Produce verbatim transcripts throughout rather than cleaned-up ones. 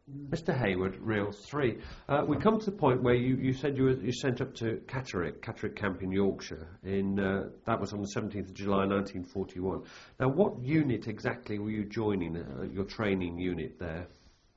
Mister Hayward, Reel three. Uh, we come to the point where you, you said you were you sent up to Catterick, Catterick Camp in Yorkshire. In uh, that was on the seventeenth of July, nineteen forty-one. Now, what unit exactly were you joining? Uh, your training unit there?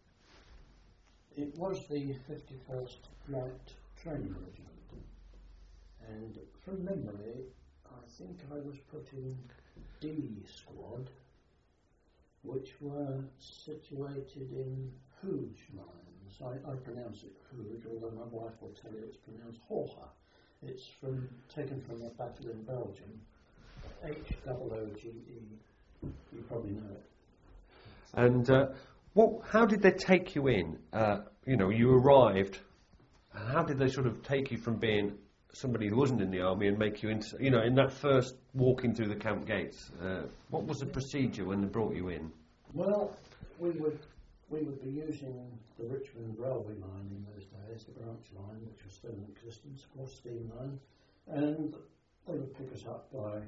It was the fifty-first Light Training Regiment, and from memory, I think I was put in D Squad, which were situated in Hooge Mines. I, I pronounce it Hooge, although my wife will tell you it's pronounced Horha. It's from taken from a battle in Belgium, H O O G E. You probably know it. And uh, what? How did they take you in? Uh, you know, you arrived. How did they sort of take you from being somebody who wasn't in the army and make you into, you know, in that first walking through the camp gates? Uh, what was the procedure when they brought you in? Well, we would we would be using the Richmond railway line in those days, the branch line, which was still in existence, of course, steam line, and they would pick us up by,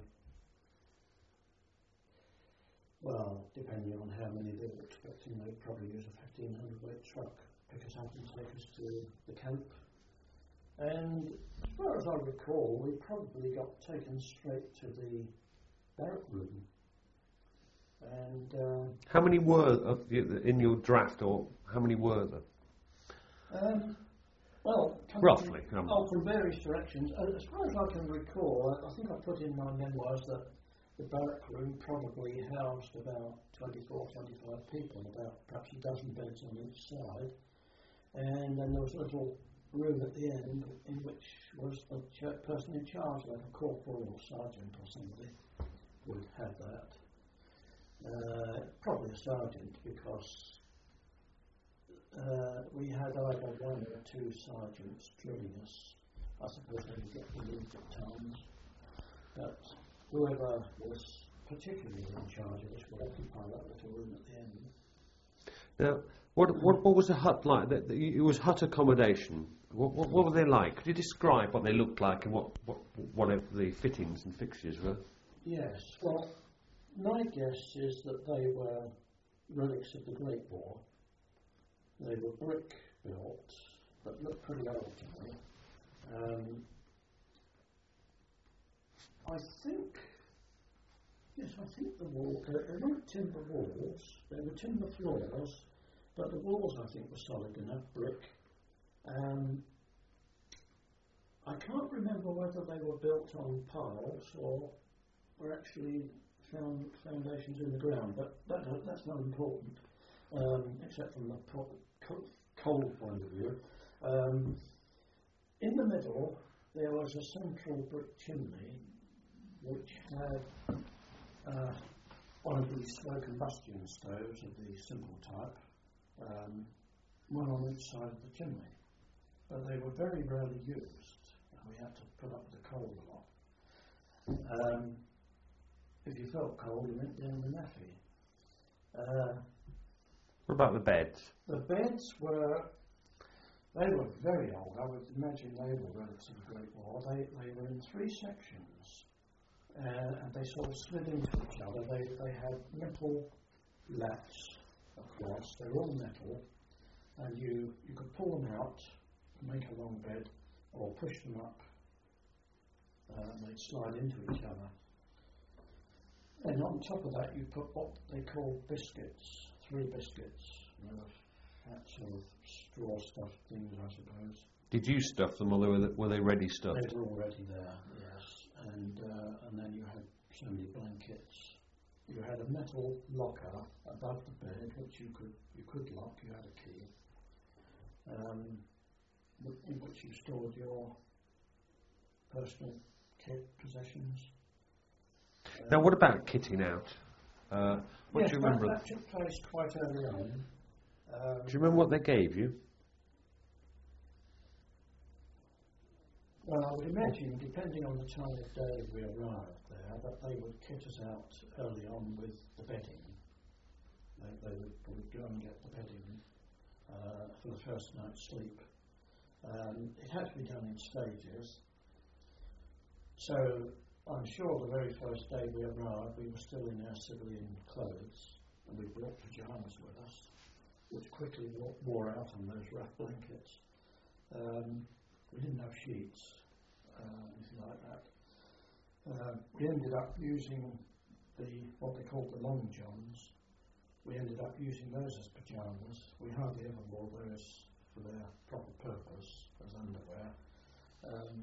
well, depending on how many they were expecting, they'd probably use a fifteen hundred weight truck, pick us up and take us to the camp. And as far as I recall, we probably got taken straight to the barrack room. And uh, how many were uh, in your draft, or how many were there? Um, well, roughly. From, oh, from various directions. Uh, as far as I can recall, I, I think I put in my memoirs that the barrack room probably housed about twenty-four, twenty-five people, about perhaps a dozen beds on each side. And then there was a little room at the end in which was the ch- person in charge, like a corporal or sergeant or somebody would have that. Uh, probably a sergeant, because uh, we had either one or two sergeants drilling us. I suppose they would get relieved at times, but whoever was particularly in charge of us would occupy that little room at the end. Now, what what, what was the hut like? The, the, it was hut accommodation. What, what, what were they like? Could you describe what they looked like and what, what, what the fittings and fixtures were? Yes, well, my guess is that they were relics of the Great War. They were brick built, but looked pretty old to me. Um, I think, yes, I think the wall, uh, they weren't timber walls, they were timber floors, but the walls I think were solid enough, brick. Um, I can't remember whether they were built on piles or were actually found foundations in the ground, but that, that's not important, um, except from the po- co- cold point of view. Um, in the middle, there was a central brick chimney which had uh, one of these slow combustion stoves of the simple type, um, one on each side of the chimney. But they were very rarely used, and we had to put up with the cold a lot. Um, if you felt cold, you went down the naffy. Uh, what about the beds? The beds were, they were very old. I would imagine they were relics of the Great War. They, they were in three sections, uh, and they sort of slid into each other. They, they had metal lats across. They were all metal, and you, you could pull them out, make a long bed, or push them up, uh, and they'd slide into each other. And on top of that, you put what they call biscuits, three biscuits, you know, fat sort of straw stuffed things, I suppose. Did you stuff them, or were they, were they ready stuffed? They were already there, yes. And uh, and then you had so many blankets. You had a metal locker above the bed, which you could you could lock. You had a key. Um, in which you stored your personal kit, possessions. Now, um, what about kitting out? Uh, what yes, do you remember? That, that took place quite early on. Um, do you remember what they gave you? Well, I would imagine, depending on the time of day we arrived there, that they would kit us out early on with the bedding. They, they would, would go and get the bedding uh, for the first night's sleep. Um, it had to be done in stages. So I'm sure the very first day we arrived, we were still in our civilian clothes, and we brought pyjamas with us, which quickly wo- wore out on those rough blankets. Um, we didn't have sheets, uh, anything like that. Uh, we ended up using the what they called the long johns. We ended up using those as pyjamas. We hardly ever wore those for their proper purpose as underwear. Um,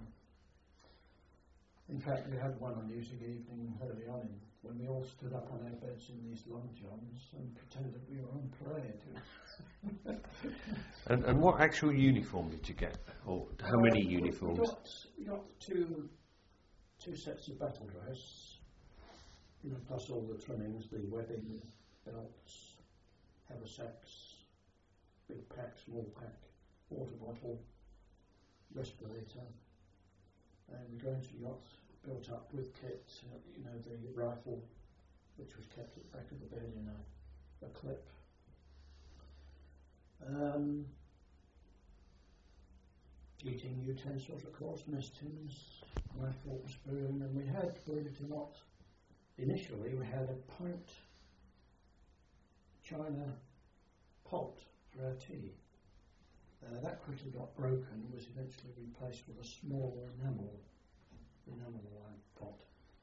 in fact, we had one amusing evening early on in, when we all stood up on our beds in these long johns and pretended we were on parade. and, and what actual uniform did you get? Or how many uh, uniforms? We got, we got two, two sets of battle dress, you know, plus all the trimmings, the webbing, belts, haversacks, big pack, small pack, water bottle, respirator, and we go into the yacht built up with kit, uh, you know, the rifle, which was kept at the back of the bed in a, a clip. Um, eating utensils, of course, mess tins, knife, fork, and spoon, and we had, believe it or not, initially we had a pint china pot for our tea. Uh, that quickly got broken and was eventually replaced with a small enamel enamel uh, pot.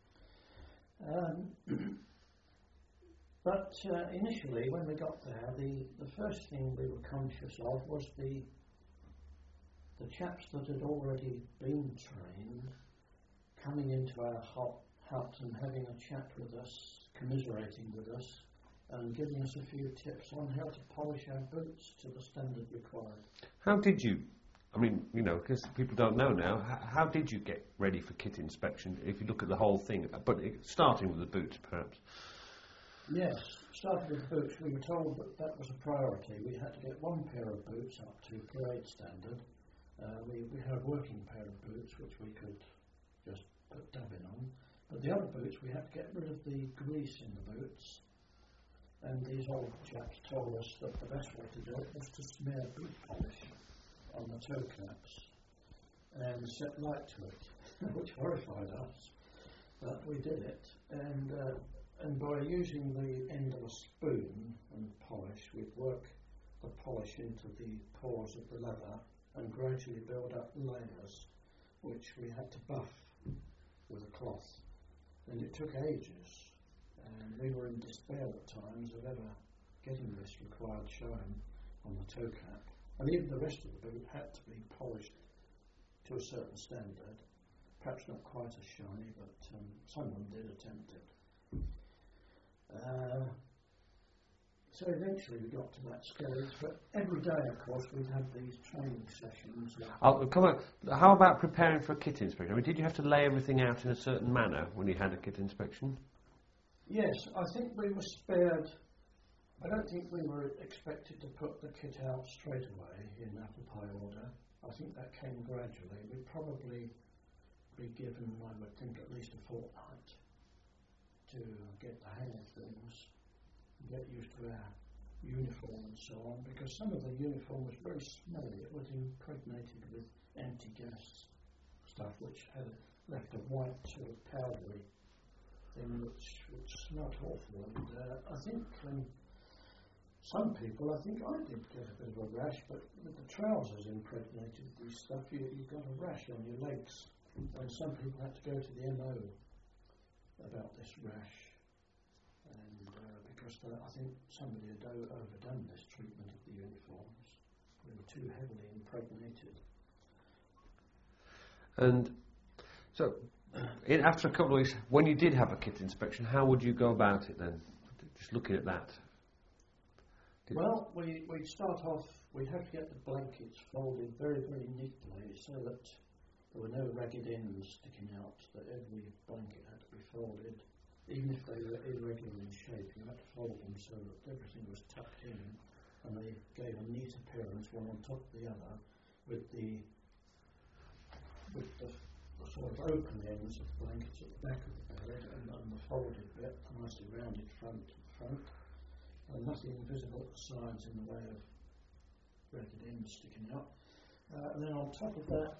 Um, but uh, initially, when we got there, the, the first thing we were conscious of was the the chaps that had already been trained coming into our hot hut and having a chat with us, commiserating with us, and giving us a few tips on how to polish our boots to the standard required. How did you, I mean, you know, because people don't know now, how, how did you get ready for kit inspection, if you look at the whole thing, but it, starting with the boots, perhaps? Yes, starting with the boots, we were told that that was a priority. We had to get one pair of boots up to parade standard. Uh, we, we had a working pair of boots, which we could just put dubbing on. But the other boots, we had to get rid of the grease in the boots. And these old chaps told us that the best way to do it was to smear boot polish on the toe caps and set light to it, which horrified us. But we did it, and uh, and by using the end of a spoon and polish, we'd work the polish into the pores of the leather and gradually build up layers, which we had to buff with a cloth. And it took ages. And we were in despair at times of ever getting this required shine on the toe cap. And even the rest of the boot had to be polished to a certain standard. Perhaps not quite as shiny, but um, someone did attempt it. Uh, so eventually we got to that stage, but every day, of course, we'd have these training sessions. Oh, come on. How about preparing for a kit inspection? I mean, did you have to lay everything out in a certain manner when you had a kit inspection? Yes, I think we were spared. I don't think we were expected to put the kit out straight away in apple pie order. I think that came gradually. We'd probably be given, I would think, at least a fortnight to get the hang of things, get used to our uniform and so on, because some of the uniform was very smelly. It was impregnated with anti-gas stuff, which had left a white sort of powdery thing which, which smelled awful. And uh, I think um, some people, I think I did get a bit of a rash, but with the trousers impregnated with this stuff, you, you got a rash on your legs. And some people had to go to the M O about this rash. And uh, because the, I think somebody had o- overdone this treatment of the uniforms. They were too heavily impregnated. And so, in, after a couple of weeks, when you did have a kit inspection, how would you go about it then? Just looking at that. Did Well, we, we'd start off, we'd have to get the blankets folded very, very neatly so that there were no ragged ends sticking out, that every blanket had to be folded. Even if they were irregular in shape, you had to fold them so that everything was tucked in and they gave a neat appearance, one on top of the other, with the with the, the sort of open ends of the blankets at the back of the bed and, and the folded bit, a nicely rounded front to front, and nothing visible at the sides in the way of ragged ends sticking out. Uh, and then on top of that,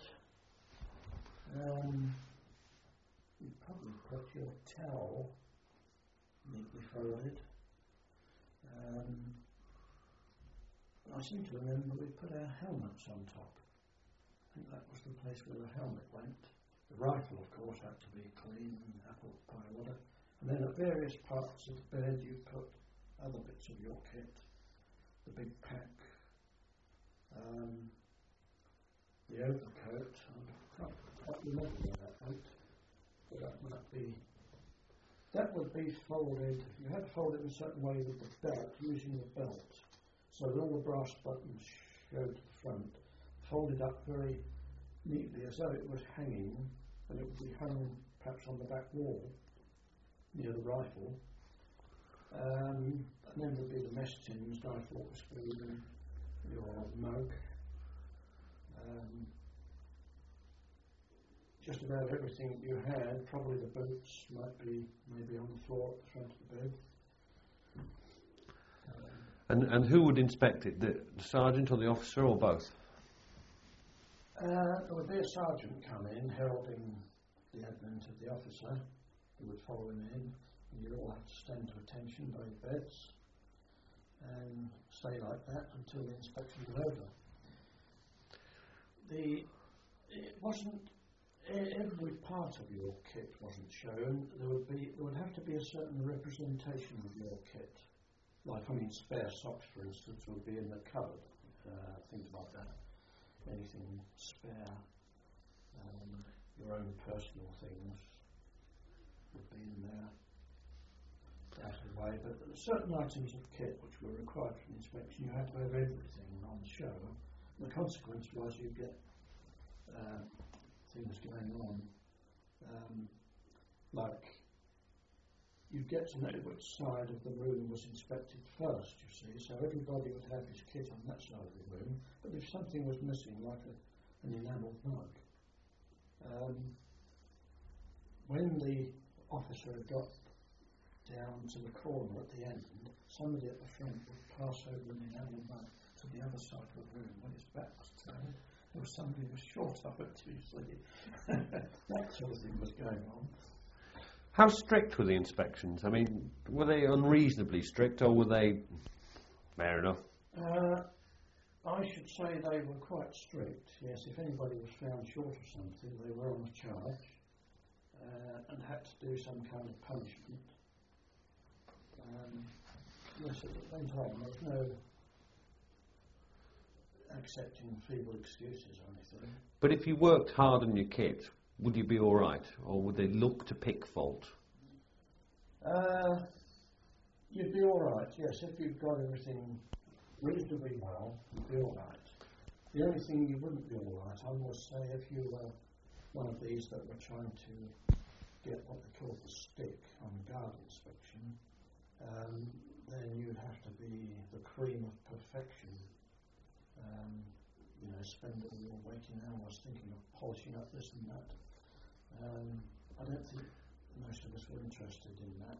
um, you probably put your towel neatly folded. Um, I seem to remember we put our helmets on top. I think that was the place where the helmet went. The rifle, of course, had to be clean and apple pie water. And then at various parts of the bed you put other bits of your kit. The big pack, um, the overcoat. I can't quite remember where that went. But that might be... That would be folded, you had to fold it in a certain way with the belt, using the belt. So that all the brass buttons showed to the front, folded up very neatly as though it was hanging, and it would be hung perhaps on the back wall near the rifle. Um, and then there'd be the mess tins, knife, fork, spoon, your mug. Um, just about everything you had, probably the boots might be maybe on the floor at the front of the bed. Um, And and who would inspect it? The, the sergeant or the officer or both? Uh, there would be a sergeant come in heralding the advent of the officer who would follow him in, and you'd all have to stand to attention by your beds and stay like that until the inspection was over. The it wasn't e- every part of your kit wasn't shown. There would be there would have to be a certain representation of your kit. Like, I mean, spare socks, for instance, would be in the cupboard, uh, things like that. Anything spare, um, your own personal things would be in there, out of the way. But certain items of kit which were required for inspection, you had to have everything on show. And the consequence was you'd get uh, things going on, um, like you'd get to know which side of the room was inspected first, you see, so everybody would have his kit on that side of the room, but if something was missing, like a, an enamelled mug, um, when the officer had got down to the corner at the end, somebody at the front would pass over an enamelled mug to the other side of the room when his back was turned. There was somebody who was short of it, you see. That sort of thing was going on. How strict were the inspections? I mean, were they unreasonably strict, or were they fair enough? Uh, I should say they were quite strict, yes. If anybody was found short of something, they were on a charge uh, and had to do some kind of punishment. Um, yes, at the same time, there was no accepting feeble excuses or anything. But if you worked hard on your kit, would you be all right, or would they look to pick fault? Uh, you'd be all right, yes. If you'd got everything reasonably well, you'd be all right. The only thing you wouldn't be all right on was, say, if you were one of these that were trying to get what they call the stick on guard inspection, um, then you'd have to be the cream of perfection. Um, you know, spend all your waking hours thinking of polishing up this and that. Um, I don't think most of us were interested in that,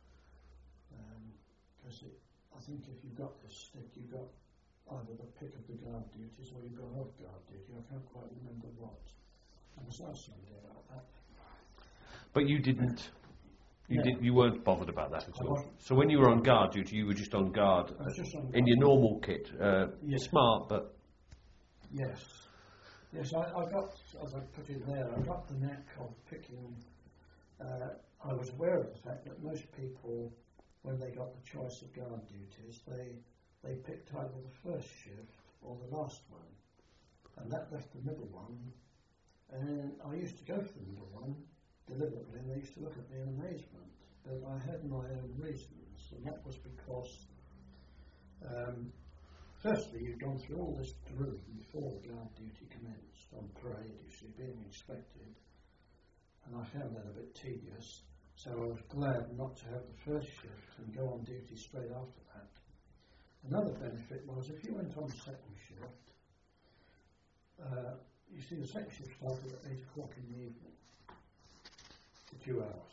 because um, I think if you got this stick, you got either the pick of the guard duties or you got off guard duty. I can't quite remember what. I must ask somebody about that. But you didn't. You No. did. You weren't bothered about that at I all. wasn't. So when you were on guard duty, you were just on guard I was just on in guard. your normal kit. Uh, Yeah. Smart, but Yes. Yes, I, I got, as I put in there, I got the knack of picking. Uh, I was aware of the fact that most people, when they got the choice of guard duties, they they picked either the first shift or the last one, and that left the middle one. And I used to go for the middle one deliberately, and they used to look at me in amazement. But I had my own reasons, and that was because. Um, Firstly, you'd gone through all this drill before the guard duty commenced, on parade, you see, being inspected, and I found that a bit tedious, so I was glad not to have the first shift and go on duty straight after that. Another benefit was if you went on second shift, uh, you see the second shift started at eight o'clock in the evening, for two hours.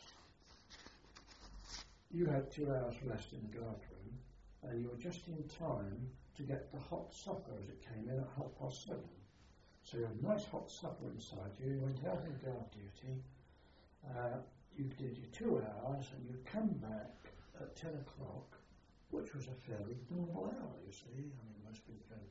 You had two hours rest in the guard room, and you were just in time to get the hot supper as it came in at half past seven. So you had a nice hot supper inside you, you went out on guard duty, uh, you did your two hours and you'd come back at ten o'clock, which was a fairly normal hour, you see. I mean, most people go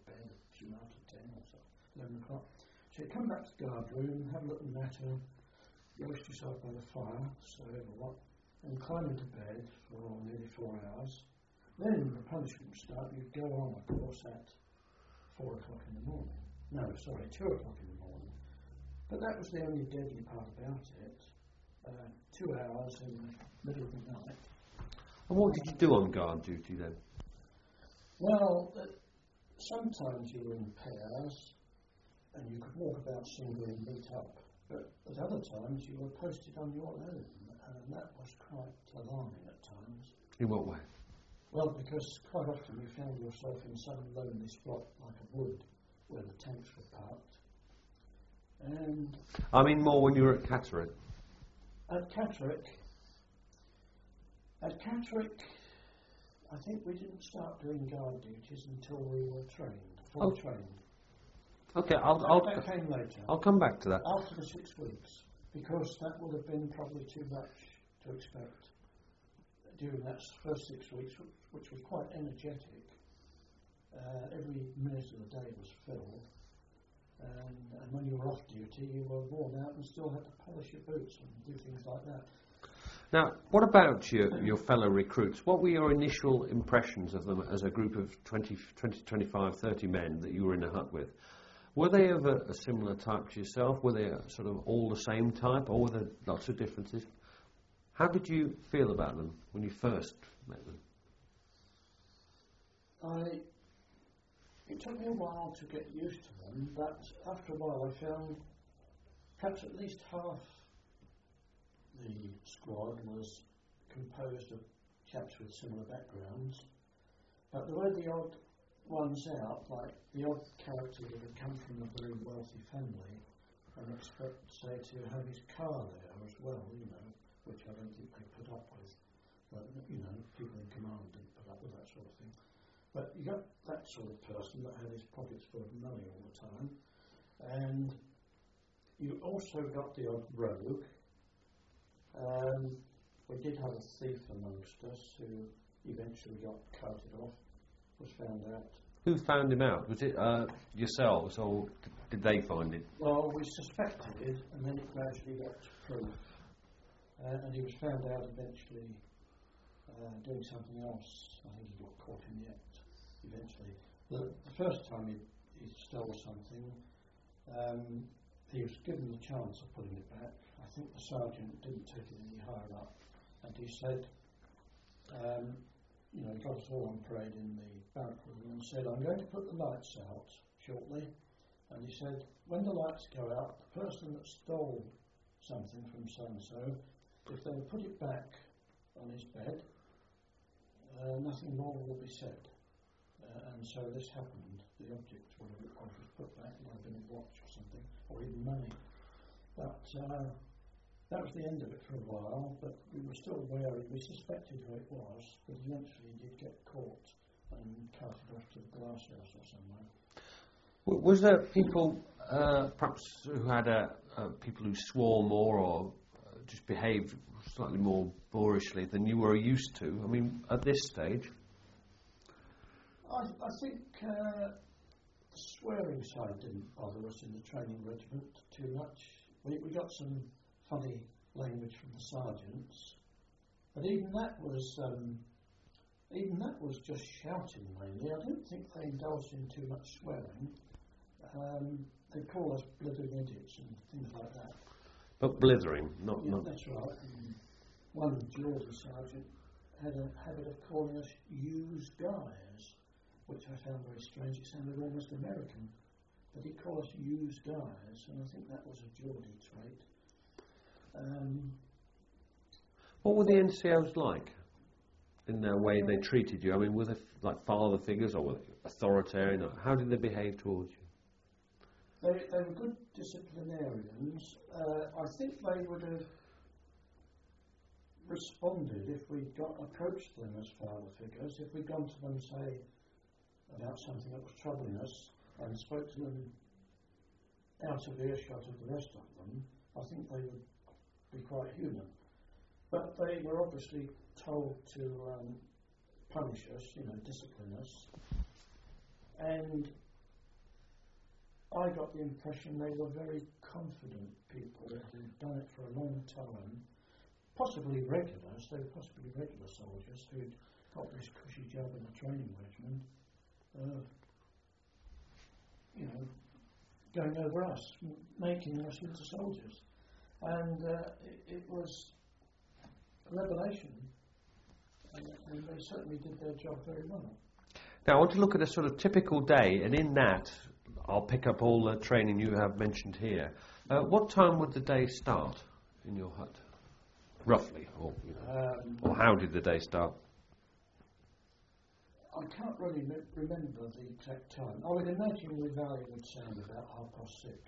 eleven o'clock. So you come back to the guard room, have a little natter, roast yourself by the fire, stove or what, and climb into bed for nearly four hours. Then the punishment would start. You'd go on, of course, at four o'clock in the morning. No, sorry, two o'clock in the morning. But that was the only deadly part about it. Uh, two hours in the middle of the night. And what did you do on guard duty then? Well, uh, sometimes you were in pairs, and you could walk about singly and meet up. But at other times you were posted on your own, and that was quite alarming at times. In what way? Well, because quite often you found yourself in some lonely spot like a wood where the tanks were parked. And I mean more when you were at Catterick. at Catterick, at Catterick, I think we didn't start doing guard duties until we were trained, full Oh. trained. Okay, I'll That, I'll that came later, I'll come back to that. after the six weeks, because that would have been probably too much to expect during that first six weeks, which, which was quite energetic. Uh, every minute of the day was filled, and, and when you were off duty, you were worn out and still had to polish your boots and do things like that. Now, what about your, your fellow recruits? What were your initial impressions of them as a group of twenty, twenty, twenty-five, thirty men that you were in a hut with? Were they of a, a similar type to yourself? Were they a, sort of all the same type, or were there lots of differences? How did you feel about them when you first met them? I, it took me a while to get used to them, but after a while I found perhaps at least half the squad was composed of chaps with similar backgrounds, but there were the odd ones out, like the odd character that had come from a very wealthy family and expect, say, to have his car there as well, you know, which I don't think they put up with. But, you know, people in command didn't put up with that sort of thing. But you got that sort of person that had his pockets full of money all the time. And you also got the odd rogue. Um, we did have a thief amongst us who eventually got carted off, was found out. Who found him out? Was it uh, yourselves, or did they find him? Well, we suspected it, and then it gradually got to proof. Uh, and he was found out eventually uh, doing something else. I think he got caught in the act eventually. The, the first time he, he stole something, um, he was given the chance of putting it back. I think the sergeant didn't take it any higher up, and he said, um, you know, he got us all on parade in the barrack room and said, I'm going to put the lights out shortly. And he said, when the lights go out, the person that stole something from so-and-so, if they put it back on his bed, uh, nothing more will be said. Uh, and so this happened. The object, whatever it was, was put back. It might have been a watch or something, or even money. But uh, that was the end of it for a while, but we were still wary. We suspected who it was, but eventually he did get caught and carted off to the glass house or somewhere. W- Was there people, uh, perhaps, who had a, uh, people who swore more or uh, just behaved slightly more boorishly than you were used to? I mean, at this stage? I, I think uh, the swearing side didn't bother us in the training regiment too much. We, we got some funny language from the sergeants, but even that was um, even that was just shouting mainly. I don't think they indulged in too much swearing. Um, they call us blithering idiots and things like that. But blithering, not... Yeah, not that's right. And one Geordie sergeant had a habit of calling us used guys, which I found very strange. It sounded almost American. But he called us used guys, and I think that was a Geordie trait. Um, What were the N C Os like in the way they treated you? I mean, were they f- like father figures, or were they authoritarian? Or how did they behave towards you? they, they were good disciplinarians. Uh, I think they would have responded if we'd got approached them as father figures. If we'd gone to them, say, about something that was troubling us, and spoke to them out of earshot of the rest of them, I think they would be quite human. But they were obviously told to um, punish us, you know, discipline us. And I, I got the impression they were very confident people who'd done it for a long time, possibly regulars, they were possibly regular soldiers who'd got this cushy job in a training regiment, uh, you know, going over us, m- making us into soldiers. And uh, it, it was a revelation, and, and they certainly did their job very well. Now I want to look at a sort of typical day, and in that I'll pick up all the training you have mentioned here. Uh, what time would the day start in your hut, roughly, or, you know, Um, or how did the day start? I can't really me- remember the exact time. I would imagine the valley would sound about half past six.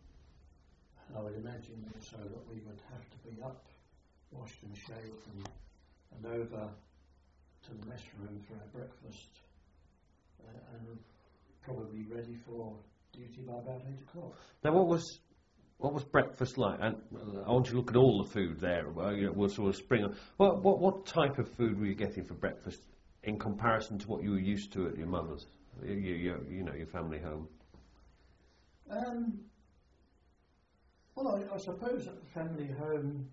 And I would imagine also that we would have to be up, washed and shaved, and, and over to the mess room for our breakfast, uh, and probably ready for duty by about eight o'clock. Now, what was what was breakfast like? And uh, I want you to look at all the food there. Uh, you know, we'll sort of spring on. What what what type of food were you getting for breakfast in comparison to what you were used to at your mother's, you you, you know, your family home? Um, well, I, I suppose at the family home,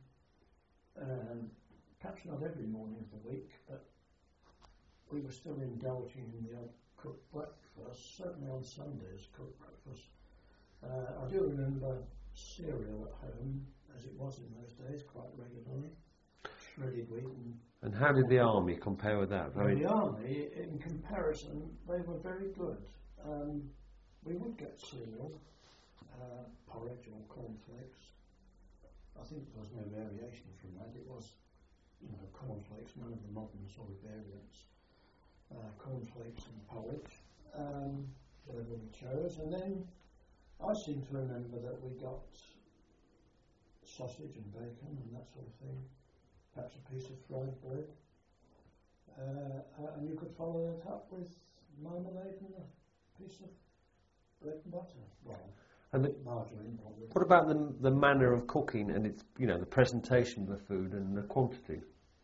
um, perhaps not every morning of the week, but we were still indulging in the odd cooked breakfast, certainly on Sundays, cooked breakfast. Uh, I do remember cereal at home, as it was in those days, quite regularly, shredded wheat. And, And how did the army compare with that? I and mean, the army, in comparison, they were very good. Um, we would get cereal, uh, porridge or cornflakes. I think there was no variation from that. It was, you know, cornflakes, none of the modern sort of variants. Uh, cornflakes and porridge, um, whatever we chose. And then I seem to remember that we got sausage and bacon and that sort of thing, perhaps a piece of fried bread. Uh, uh, and you could follow that up with marmalade and a piece of bread and butter. Well, and the, margarine probably. what about the the manner of cooking and its, you know, the presentation of the food and the quantity?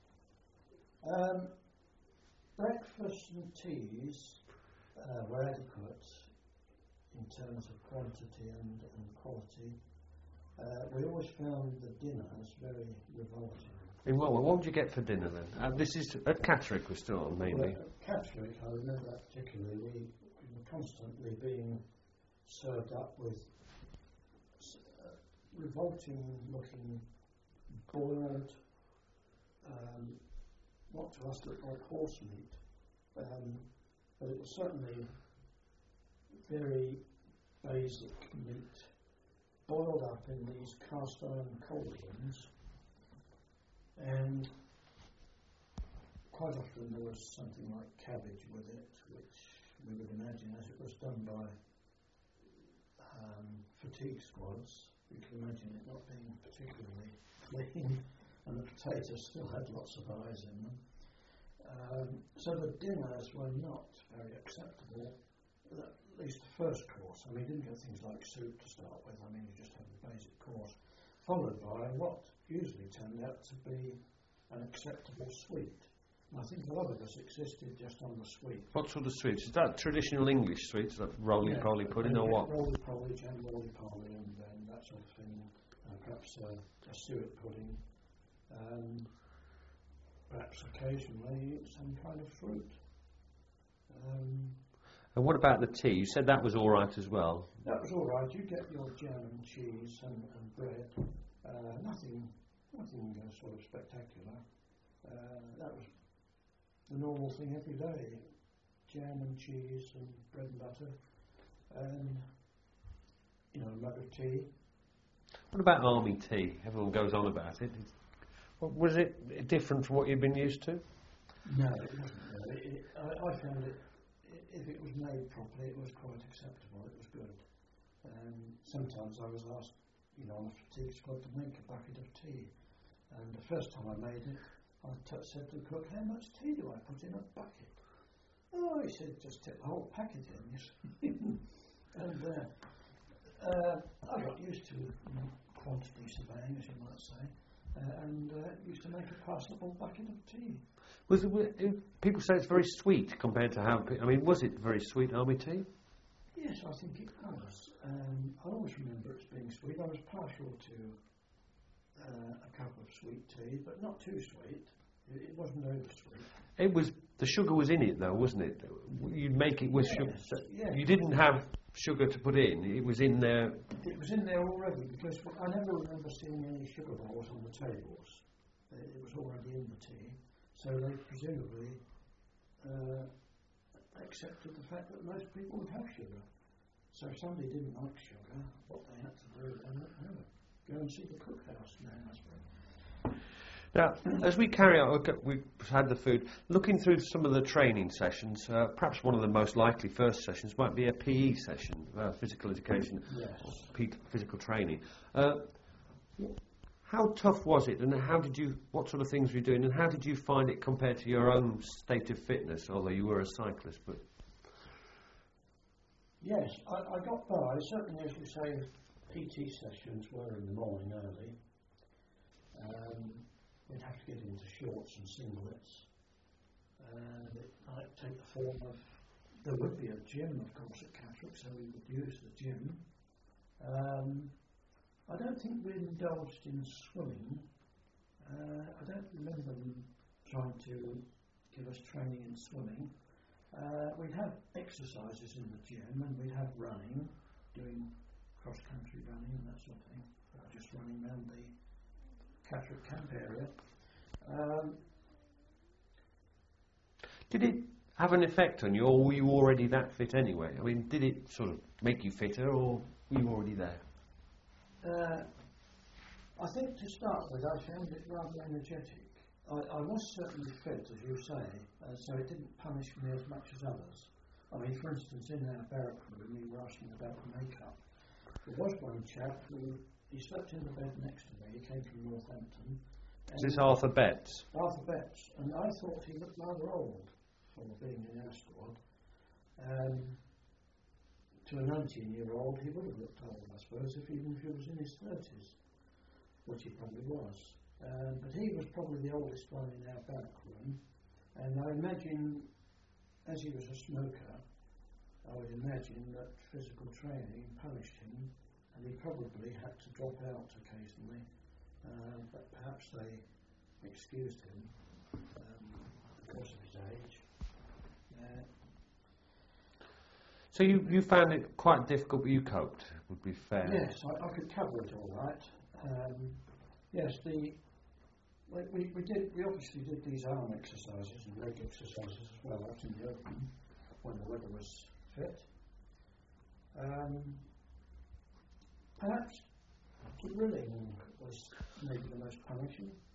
Um, breakfast and teas uh, were adequate in terms of quantity and, and quality. Uh, we always found the dinners very revolting. In what, what would you get for dinner then? Uh, this is at Catterick we're still on mainly. Well, at Catterick, I remember that particularly, we, we were constantly being served up with uh, revolting looking boiled, um, what to us looked like horse meat, um, but it was certainly very basic meat, boiled up in these cast iron cauldrons, and quite often there was something like cabbage with it, which we would imagine, as it was done by um, fatigue squads, we could imagine it not being particularly clean, and the potatoes still had lots of eyes in them. Um, so the dinners were not very acceptable, at least the first course. I mean, you didn't get things like soup to start with. I mean, you just had the basic course, followed by what usually turned out to be an acceptable sweet. And I think a lot of us existed just on the sweet. What sort of sweets? Is that traditional English sweets, like roly-poly yeah, pudding or what? Roly-poly, jam roly-poly, and, and that sort of thing. Uh, perhaps uh, a suet pudding. Um, perhaps occasionally some kind of fruit. Um, And what about the tea? You said that was all right as well. that was all right. You get your jam and cheese and, and bread. Uh, nothing, nothing uh, sort of spectacular. Uh, that was the normal thing every day. Jam and cheese and bread and butter, and you know, a mug of tea. What about army tea? Everyone goes on about it. What, was it different from what you've been used to? No, it wasn't. No. It, it, I, I found it. If it was made properly, it was quite acceptable. It was good. Um, sometimes I was asked, you know, on a fatigue squad to make a bucket of tea, and the first time I made it, I t- said to the cook, "How much tea do I put in a bucket?" Oh, he said, "Just tip the whole packet in." And uh, uh, I got used to quantity surveying, as you might say, uh, and uh, used to make a passable bucket of tea. Was it, was it, people say it's very sweet compared to how. I mean, was it very sweet army tea? Yeah, Yes, I think it was. Um, I always remember it as being sweet. I was partial to uh, a cup of sweet tea, but not too sweet. It, it wasn't over sweet. It was, the sugar was in it though, wasn't it? You'd make it with Yes, sugar. yes. You didn't have sugar to put in, it was in there. It was in there already, because I never remember seeing any sugar balls on the tables. Uh, It was already in the tea, so they presumably uh, accepted the fact that most people would have sugar. So if somebody didn't like sugar, what they had to do, I don't know, go and see the cookhouse man, I suppose. Now, as we carry on, okay, we've had the food, looking through some of the training sessions, uh, perhaps one of the most likely first sessions might be a P E session, uh, physical education, Yes. or P- physical training. Uh, how tough was it, and how did you, what sort of things were you doing, and how did you find it compared to your own state of fitness, although you were a cyclist? But Yes, I, I got by. Certainly, as you say, P T sessions were in the morning early. Um, we'd have to get into shorts and singlets. And it might take the form of, there would be a gym, of course, at Catterick, so we would use the gym. Um, I don't think we indulged in swimming. Uh, I don't remember them trying to give us training in swimming. Uh, we'd have exercises in the gym, and we'd have running, doing cross-country running and that sort of thing, or just running around the Catterick camp area. Um, did it have an effect on you, or were you already that fit anyway? I mean, did it sort of make you fitter, or were you already there? uh, I think to start with, I found it rather energetic. I, I was certainly fit, as you say, uh, so it didn't punish me as much as others. I mean, for instance, in our barrack room, we were asking about the makeup. There was one chap who, he slept in the bed next to me, he came from Northampton. Is this Arthur Betts? Arthur Betts, and I thought he looked rather old for being in our squad. Um, to a nineteen-year-old, he would have looked old, I suppose, if even if he was in his thirties, which he probably was. Um, but he was probably the oldest one in our barrack room, and I imagine, as he was a smoker, I would imagine that physical training punished him, and he probably had to drop out occasionally, uh, but perhaps they excused him um, because of his age. Uh, So you, you found it quite difficult, but you coped, would be fair. yes, I, I could cover it all right. Um, yes, the we, we, we did. We obviously did these arm exercises and leg exercises as well out in the open when the weather was fit. Um, perhaps drilling was maybe the most punishing.